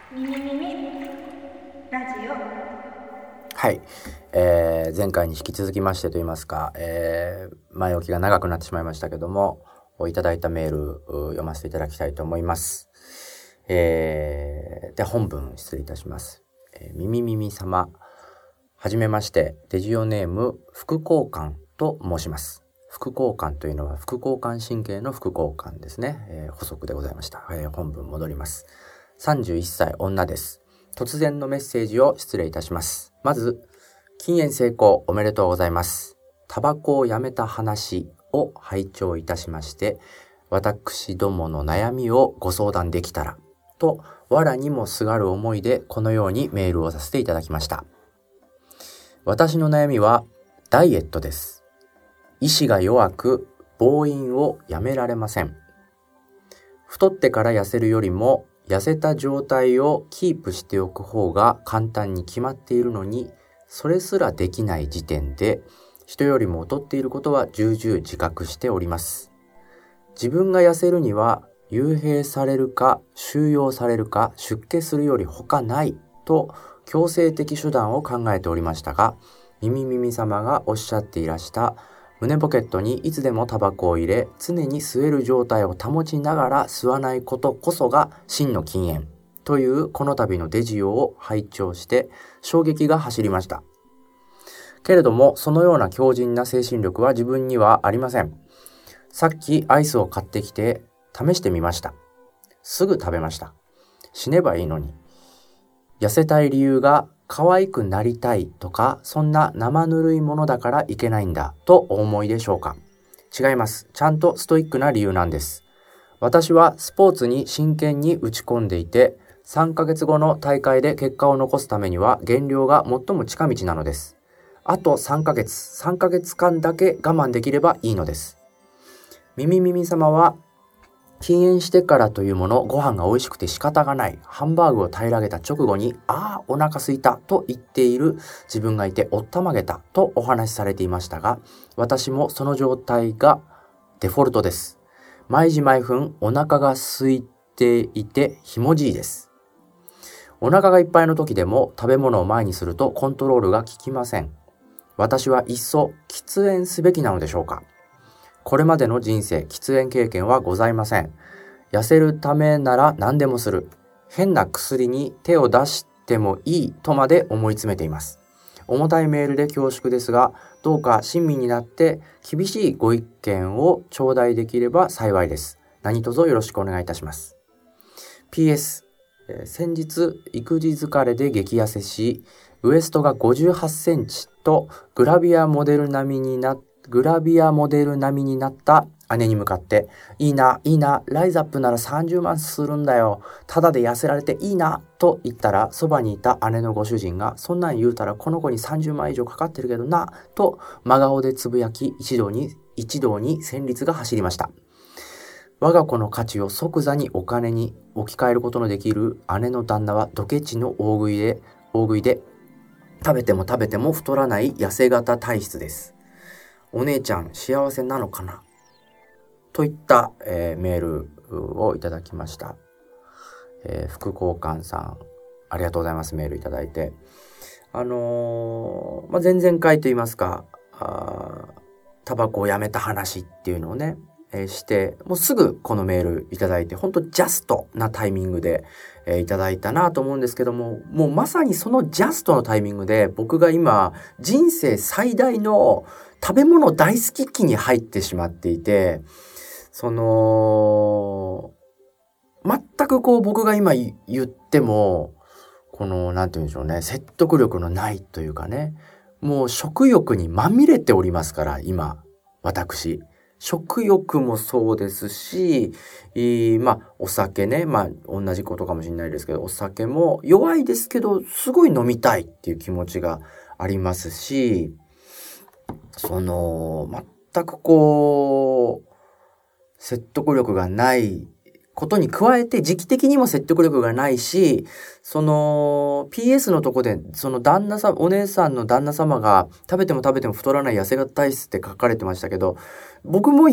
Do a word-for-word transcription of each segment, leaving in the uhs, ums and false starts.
みみみみラジオ。 はい、えー、前回に引き続きましてといいますか、えー、前置きが長くなってしまいましたけども、いただいたメール読ませていただきたいと思います。えー、で本文失礼いたします。えー、みみみみ様、はじめまして、デジオネーム副交感と申します。副交感というのは副交感神経の副交感ですね、えー、補足でございました。えー、本文戻ります。さんじゅういっさい女です。突然のメッセージを失礼いたします。まず、禁煙成功おめでとうございます。タバコをやめた話を拝聴いたしまして、私どもの悩みをご相談できたらと、藁にもすがる思いでこのようにメールをさせていただきました。私の悩みはダイエットです。意志が弱く暴飲をやめられません。太ってから痩せるよりも痩せた状態をキープしておく方が簡単に決まっているのに、それすらできない時点で人よりも劣っていることは重々自覚しております。自分が痩せるには幽閉されるか収容されるか出家するより他ないと強制的手段を考えておりましたが、みみみみ様がおっしゃっていらした胸ポケットにいつでもタバコを入れ、常に吸える状態を保ちながら吸わないことこそが真の禁煙というこの度のデジオを拝聴して衝撃が走りました。けれどもそのような強靭な精神力は自分にはありません。さっきアイスを買ってきて試してみました。すぐ食べました。死ねばいいのに。痩せたい理由が可愛くなりたいとか、そんな生ぬるいものだからいけないんだとお思いでしょうか。違います。ちゃんとストイックな理由なんです。私はスポーツに真剣に打ち込んでいて、さんかげつごの大会で結果を残すためには減量が最も近道なのです。あとさんかげつ、さんかげつかんだけ我慢できればいいのです。みみみみ様は禁煙してからというもの、ご飯が美味しくて仕方がない、ハンバーグを平らげた直後に、ああお腹すいたと言っている自分がいておったまげたとお話しされていましたが、私もその状態がデフォルトです。毎時毎分お腹が空いていてひもじいです。お腹がいっぱいの時でも食べ物を前にするとコントロールが効きません。私はいっそ喫煙すべきなのでしょうか。これまでの人生、喫煙経験はございません。痩せるためなら何でもする。変な薬に手を出してもいいとまで思い詰めています。重たいメールで恐縮ですが、どうか親身になって厳しいご意見を頂戴できれば幸いです。何卒よろしくお願いいたします。ピーエス、えー、先日育児疲れで激痩せし、ウエストがごじゅうはちセンチとグラビアモデル並みになってグラビアモデル並みになった姉に向かって、いいな、いいな、ライザップならさんじゅうまんするんだよ。ただで痩せられていいな、と言ったら、そばにいた姉のご主人が、そんなん言うたらこの子にさんじゅうまん以上かかってるけどな、と真顔でつぶやき、一同に、一同に戦慄が走りました。我が子の価値を即座にお金に置き換えることのできる姉の旦那はドケチの大食いで、大食いで、食べても食べても太らない痩せ型体質です。お姉ちゃん幸せなのかなといった、えー、メールをいただきました、えー、副交換さんありがとうございます。メールいただいて、あのーまあ、前々回といいますか、タバコをやめた話っていうのをね、えー、してもうすぐこのメールいただいて、本当ジャストなタイミングで、えー、いただいたなと思うんですけども、もうまさにそのジャストのタイミングで僕が今人生最大の食べ物大好き期に入ってしまっていて、その全くこう僕が今言ってもこのなんて言うんでしょうね、説得力のないというかね、もう食欲にまみれておりますから、今私食欲もそうですし、まあお酒ね、まあ同じことかもしれないですけど、お酒も弱いですけどすごい飲みたいっていう気持ちがありますし、その全くこう説得力がないことに加えて、時期的にも説得力がないし、その ピーエス のとこでその旦那さん、お姉さんの旦那様が食べても食べても太らない痩せ型体質って書かれてましたけど、僕も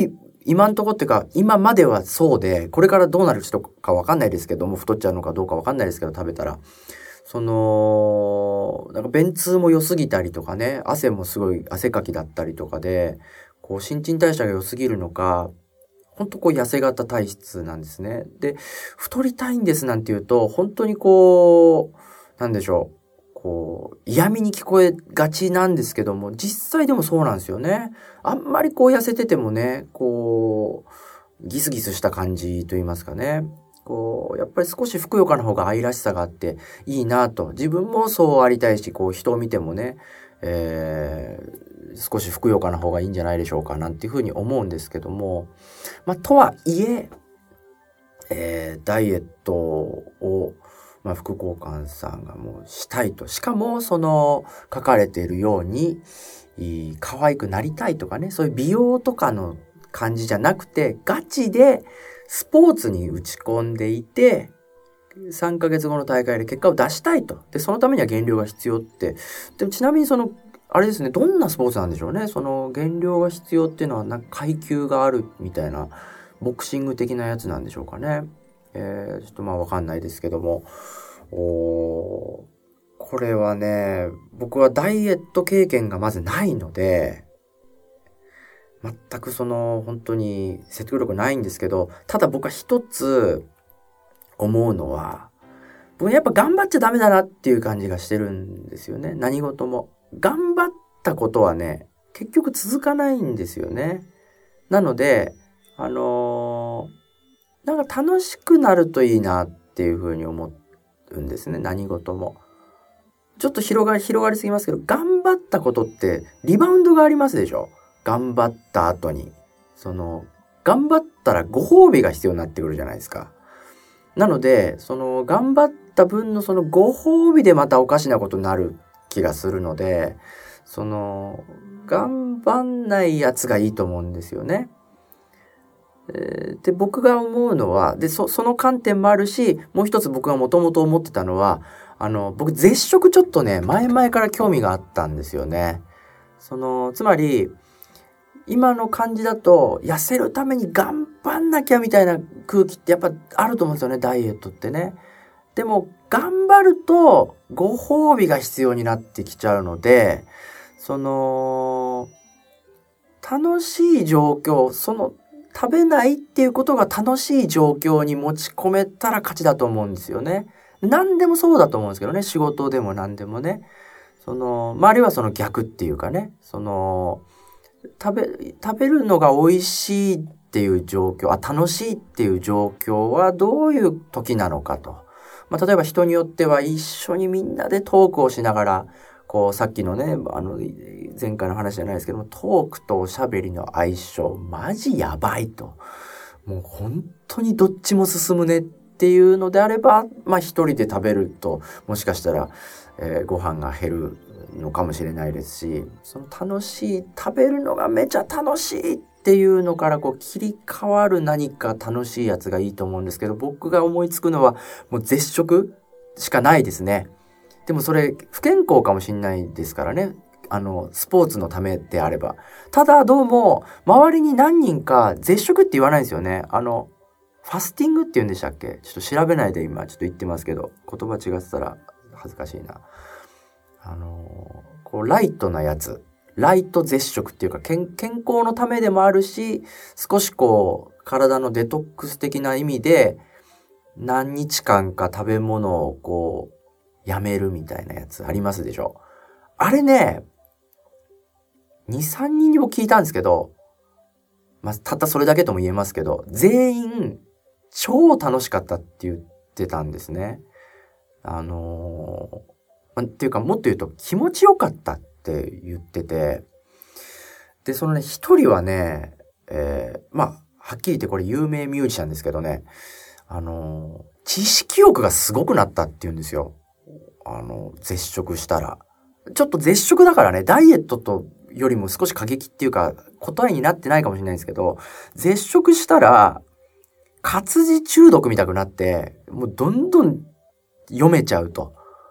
今んとこっていうか、今まではそうで、これからどうなる人かわかんないですけども、太っちゃうのかどうかわかんないですけど、食べたら。その、なんか便通も良すぎたりとかね、汗もすごい汗かきだったりとかで、こう新陳代謝が良すぎるのか、ほんとこう痩せ型体質なんですね。で、太りたいんですなんて言うと、本当にこう、なんでしょう。こう、嫌味に聞こえがちなんですけども、実際でもそうなんですよね。あんまりこう痩せててもね、こう、ギスギスした感じと言いますかね。こう、やっぱり少しふくよかな方が愛らしさがあっていいなと。自分もそうありたいし、こう人を見てもね、えー、少しふくよかな方がいいんじゃないでしょうかなんていうふうに思うんですけども、まあ、とはいえ、えー、ダイエットを、まあ、副交換さんがもうしたいと。しかも、その、書かれているように、可愛くなりたいとかね、そういう美容とかの感じじゃなくて、ガチでスポーツに打ち込んでいて、さんかげつごの大会で結果を出したいと。で、そのためには減量が必要って。でもちなみにその、あれですね、どんなスポーツなんでしょうね。その減量が必要っていうのは、なんか階級があるみたいな、ボクシング的なやつなんでしょうかね。えー、ちょっとまあわかんないですけども。おー、これはね、僕はダイエット経験がまずないので、全くその本当に説得力ないんですけど、ただ僕は一つ思うのは、僕やっぱ頑張っちゃダメだなっていう感じがしてるんですよね。何事も。頑張ったことはね、結局続かないんですよね。なので、あのー、なんか楽しくなるといいなっていうふうに思うんですね。何事も。ちょっと広がり、広がりすぎますけど、頑張ったことってリバウンドがありますでしょ。頑張った後に。その、頑張ったらご褒美が必要になってくるじゃないですか。なので、その、頑張った分のそのご褒美でまたおかしなことになる気がするので、その、頑張んないやつがいいと思うんですよね。えー、で、僕が思うのは、で、そ、その観点もあるし、もう一つ僕がもともと思ってたのは、あの、僕、絶食ちょっとね、前々から興味があったんですよね。その、つまり、今の感じだと、痩せるために頑張んなきゃみたいな空気ってやっぱあると思うんですよね、ダイエットってね。でも、頑張ると、ご褒美が必要になってきちゃうので、その、楽しい状況、その、食べないっていうことが楽しい状況に持ち込めたら勝ちだと思うんですよね。何でもそうだと思うんですけどね、仕事でも何でもね。その、まあ、あるいはその逆っていうかね、その、食べ、食べるのが美味しいっていう状況、あ、楽しいっていう状況はどういう時なのかと。まあ、例えば人によっては一緒にみんなでトークをしながら、こう、さっきのね、あの、前回の話じゃないですけども、トークとおしゃべりの相性、マジやばいと。もう本当にどっちも進むねっていうのであれば、まあ一人で食べると、もしかしたら、えー、ご飯が減るのかもしれないですし、その楽しい、食べるのがめちゃ楽しいっていうのからこう切り替わる何か楽しいやつがいいと思うんですけど、僕が思いつくのはもう絶食しかないですね。でもそれ不健康かもしれないですからね。あの、スポーツのためであれば。ただどうも、周りに何人か絶食って言わないんですよね。あの、ファスティングって言うんでしたっけ？ちょっと調べないで今ちょっと言ってますけど、言葉違ってたら恥ずかしいな。あの、こう、ライトなやつ。ライト絶食っていうか、健、健康のためでもあるし、少しこう、体のデトックス的な意味で、何日間か食べ物をこう、やめるみたいなやつありますでしょ。あれね、に、さんにんにも聞いたんですけど、まあ、たったそれだけとも言えますけど、全員、超楽しかったって言ってたんですね。あのー、っていうか、もっと言うと気持ちよかったって言ってて、で、そのね、一人はね、えー、まあ、はっきり言ってこれ有名ミュージシャンですけどね、あのー、知識欲がすごくなったって言うんですよ。あの、絶食したら。ちょっと絶食だからね、ダイエットとよりも少し過激っていうか、答えになってないかもしれないんですけど、絶食したら、活字中毒みたくなって、もうどんどん読めちゃうと。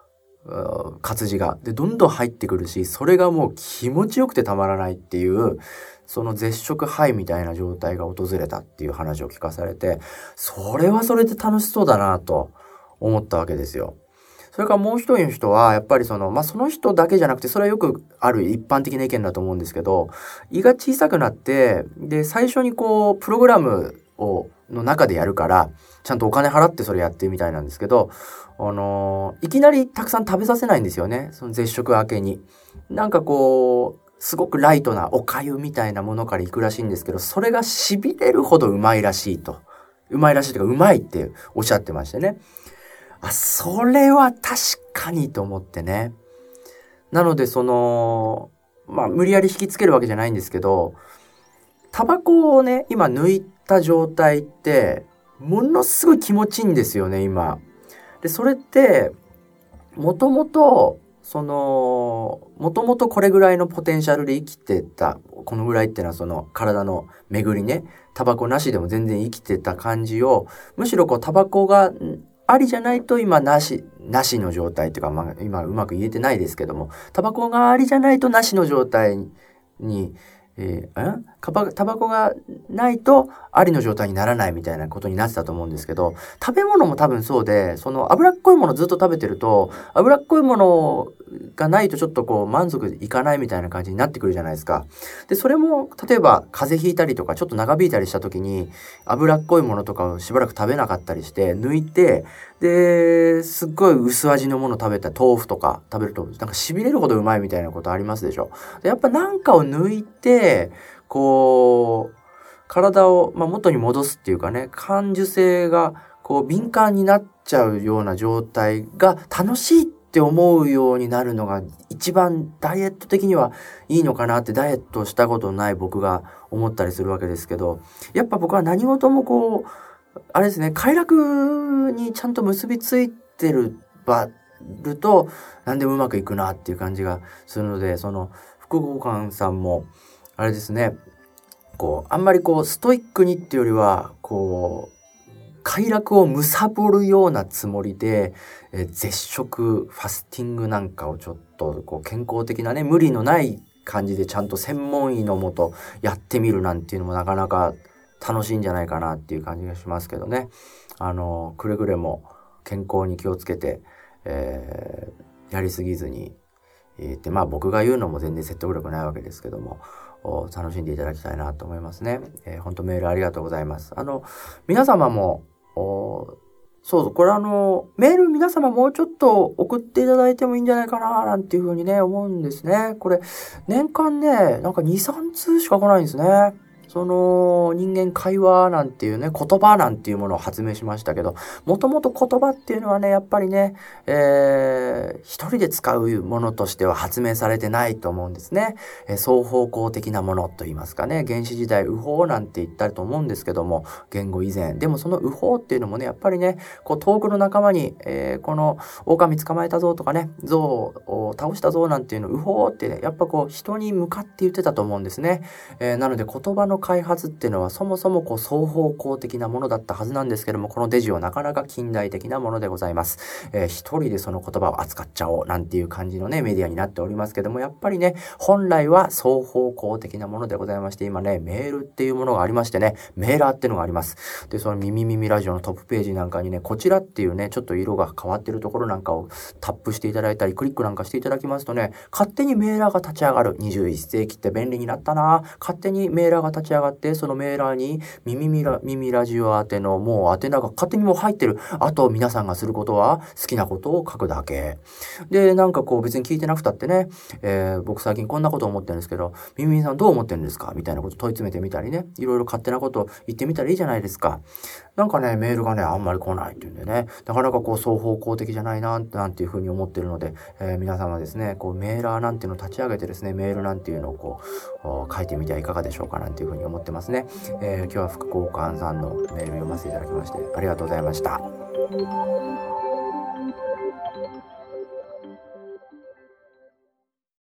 活字がでどんどん入ってくるし、それがもう気持ちよくてたまらないっていう、その絶食ハイみたいな状態が訪れたっていう話を聞かされて、それはそれで楽しそうだなと思ったわけですよ。それからもう一人の人はやっぱりそのまあその人だけじゃなくて、それはよくある一般的な意見だと思うんですけど、胃が小さくなってで最初にこうプログラムをの中でやるからちゃんとお金払ってそれやってみたいなんですけど、あのー、いきなりたくさん食べさせないんですよね。その絶食明けになんかこうすごくライトなお粥みたいなものからいくらしいんですけど、それが痺れるほどうまいらしいとうまいらしいというかうまいっておっしゃってましてね。あ、それは確かにと思ってね。なのでそのまあ無理やり引きつけるわけじゃないんですけど、タバコをね今抜いた状態ってものすごい気持ちいいんですよね今。でそれってもともとそのもともとこれぐらいのポテンシャルで生きてた、このぐらいっていうのはその体の巡りね、タバコなしでも全然生きてた感じを、むしろこうタバコがありじゃないと今なしなしの状態っていうか、まあ、今うまく言えてないですけども、タバコがありじゃないとなしの状態に、えー、んタバコがないとありの状態にならないみたいなことになってたと思うんですけど、食べ物も多分そうで、その脂っこいものずっと食べてると脂っこいものがないとちょっとこう満足いかないみたいな感じになってくるじゃないですか。でそれも例えば風邪ひいたりとかちょっと長引いたりした時に脂っこいものとかをしばらく食べなかったりして抜いて、ですっごい薄味のもの食べた豆腐とか食べるとなんか痺れるほどうまいみたいなことありますでしょ。でやっぱなんかを抜いてこう体を、まあ、元に戻すっていうかね、感受性がこう敏感になっちゃうような状態が楽しいって思うようになるのが一番ダイエット的にはいいのかなって、ダイエットしたことない僕が思ったりするわけですけど、やっぱ僕は何事もこうあれですね、快楽にちゃんと結びついてるばると何でもうまくいくなっていう感じがするので、その副交換さんもあれですね、こうあんまりこうストイックにっていうよりはこう快楽を貪るようなつもりで、え絶食ファスティングなんかをちょっとこう健康的なね、無理のない感じでちゃんと専門医のもとやってみるなんていうのもなかなか楽しいんじゃないかなっていう感じがしますけどね。あのくれぐれも健康に気をつけて、えー、やりすぎずに、えー、ってまあ僕が言うのも全然説得力ないわけですけども、楽しんでいただきたいなと思いますね。えー、本当メールありがとうございます。あの皆様もそうそう、これあのメール皆様もうちょっと送っていただいてもいいんじゃないかななんていうふうにね思うんですね。これ年間ねなんか にさん通しか来ないんですね。その人間会話なんていうね、言葉なんていうものを発明しましたけど、もともと言葉っていうのはねやっぱりね、えー、一人で使うものとしては発明されてないと思うんですね。えー、双方向的なものといいますかね、原始時代右法なんて言ったと思うんですけども、言語以前でもその右法っていうのもねやっぱりねこう遠くの仲間に、えー、この狼捕まえたぞとかね、象を倒したぞなんていうの右法ってねやっぱこう人に向かって言ってたと思うんですね。えー、なので言葉の開発っていうのはそもそもこう双方向的なものだったはずなんですけども、このデジオなかなか近代的なものでございます。えー、一人でその言葉を扱っちゃおうなんていう感じのねメディアになっておりますけども、やっぱりね本来は双方向的なものでございまして、今ねメールっていうものがありましてね、メーラーっていうのがあります。でその耳耳ラジオのトップページなんかにね、こちらっていうねちょっと色が変わってるところなんかをタップしていただいたりクリックなんかしていただきますとね、勝手にメーラーが立ち上がる。にじゅういっ世紀って便利になったな。勝手にメーラーが立ち上がって、そのメーラーに耳ミラ耳ラジオ宛てのもう宛名が勝手にもう入ってる。あと皆さんがすることは好きなことを書くだけで、なんかこう別に聞いてなくたってね、えー、僕最近こんなこと思ってるんですけど、ミミさんどう思ってるんですかみたいなこと問い詰めてみたりね、いろいろ勝手なこと言ってみたらいいじゃないですか。なんかねメールがねあんまり来ないっていうんでね、なかなかこう双方向的じゃないななんていうふうに思ってるので、えー、皆様ですねこうメーラーなんていうのを立ち上げてですね、メールなんていうのをこう書いてみてはいかがでしょうかなんていうふうに思ってますね。えー、今日は副交換さんのメール読ませていただきましてありがとうございました。